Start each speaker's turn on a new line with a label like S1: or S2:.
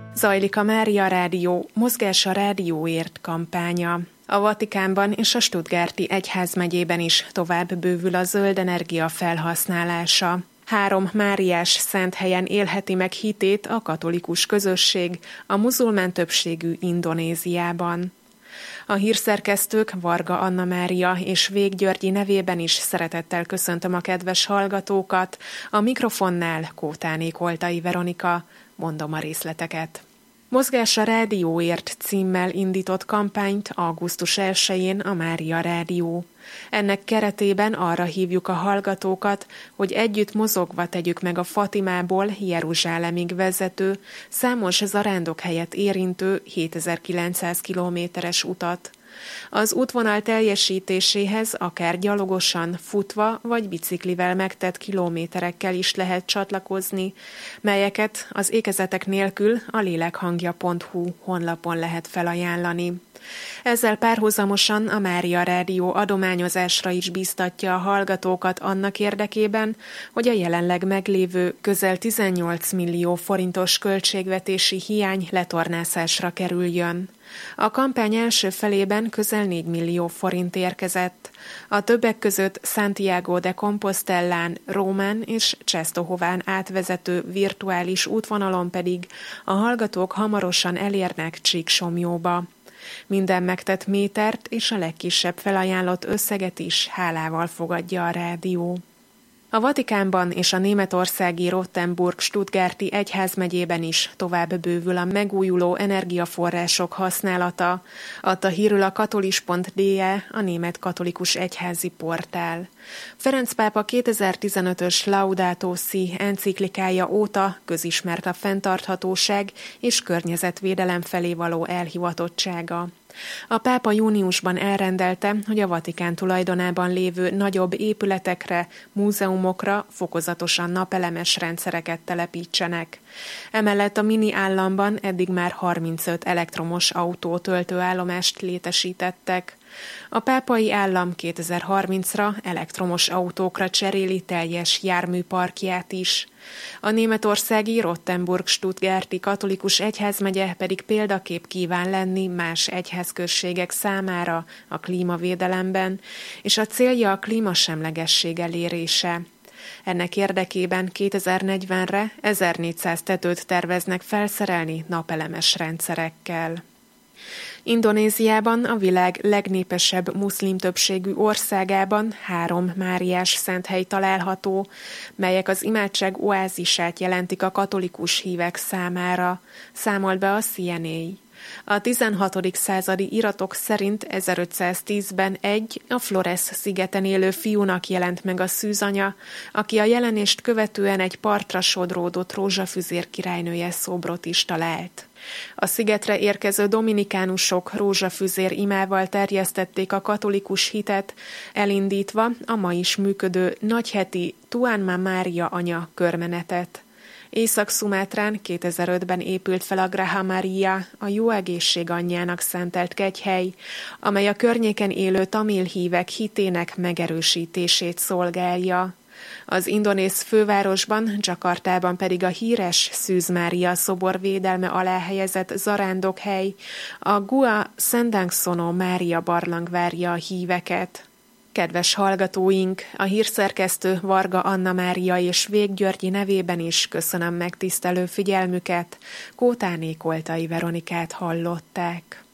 S1: Zajlik a Mária Rádió Mozgás a Rádióért kampánya. A Vatikánban és a Stuttgarti egyházmegyében is tovább bővül a zöld energia felhasználása. 3 máriás szent helyen élheti meg hitét a katolikus közösség a muzulmán többségű Indonéziában. A hírszerkesztők Varga Anna Mária és Vég Györgyi nevében is szeretettel köszöntöm a kedves hallgatókat, a mikrofonnál Kótáné Koltai Veronika, mondom a részleteket. Mozgás a Rádióért címmel indított kampányt augusztus 1-én a Mária Rádió. Ennek keretében arra hívjuk a hallgatókat, hogy együtt mozogva tegyük meg a Fatimából Jeruzsálemig vezető, számos zarándokhelyet érintő 7900 kilométeres utat. Az útvonal teljesítéséhez akár gyalogosan, futva vagy biciklivel megtett kilométerekkel is lehet csatlakozni, melyeket az ékezetek nélkül a lélekhangja.hu honlapon lehet felajánlani. Ezzel párhuzamosan a Mária Rádió adományozásra is bíztatja a hallgatókat annak érdekében, hogy a jelenleg meglévő közel 18 millió forintos költségvetési hiány letornászásra kerüljön. A kampány első felében közel 4 millió forint érkezett. A többek között Santiago de Compostelán, Rómán és Czestohován átvezető virtuális útvonalon pedig a hallgatók hamarosan elérnek Csíksomjóba. Minden megtett métert és a legkisebb felajánlott összeget is hálával fogadja a rádió. A Vatikánban és a németországi Rottenburg-Stuttgarti egyházmegyében is tovább bővül a megújuló energiaforrások használata, adta hírül a katolis.de, a német katolikus egyházi portál. Ferenc pápa 2015-ös Laudato Si enciklikája óta közismert a fenntarthatóság és környezetvédelem felé való elhivatottsága. A pápa júniusban elrendelte, hogy a Vatikán tulajdonában lévő nagyobb épületekre, múzeumokra fokozatosan napelemes rendszereket telepítsenek. Emellett a mini államban eddig már 35 elektromos autótöltőállomást létesítettek. A pápai állam 2030-ra elektromos autókra cseréli teljes járműparkját is. A németországi Rottenburg-Stuttgarti katolikus egyházmegye pedig példakép kíván lenni más egyházközségek számára a klímavédelemben, és a célja a klímasemlegesség elérése. Ennek érdekében 2040-re 1400 tetőt terveznek felszerelni napelemes rendszerekkel. Indonéziában, a világ legnépesebb muszlim többségű országában 3 máriás szenthely található, melyek az imádság oázisát jelentik a katolikus hívek számára, számolt be a CNA. A 16. századi iratok szerint 1510-ben a Flores szigeten élő fiúnak jelent meg a szűzanya, aki a jelenést követően egy partra sodródott rózsafüzér királynője szobrot is talált. A szigetre érkező dominikánusok rózsafüzér imával terjesztették a katolikus hitet, elindítva a ma is működő nagyheti Tuan Ma Mária anya körmenetet. Észak-Szumátrán 2005-ben épült fel a Graha Maria, a jó egészség anyjának szentelt kegyhely, amely a környéken élő tamil hívek hitének megerősítését szolgálja. Az indonéz fővárosban, Dzsakartában pedig a híres Szűz Mária szobor védelme alá helyezett zarándokhely, a Gua Sendangsono Mária barlang várja a híveket. Kedves hallgatóink, a hírszerkesztő Varga Anna Mária és Vég Györgyi nevében is köszönöm megtisztelő figyelmüket, Kótáné Koltai Veronikát hallották.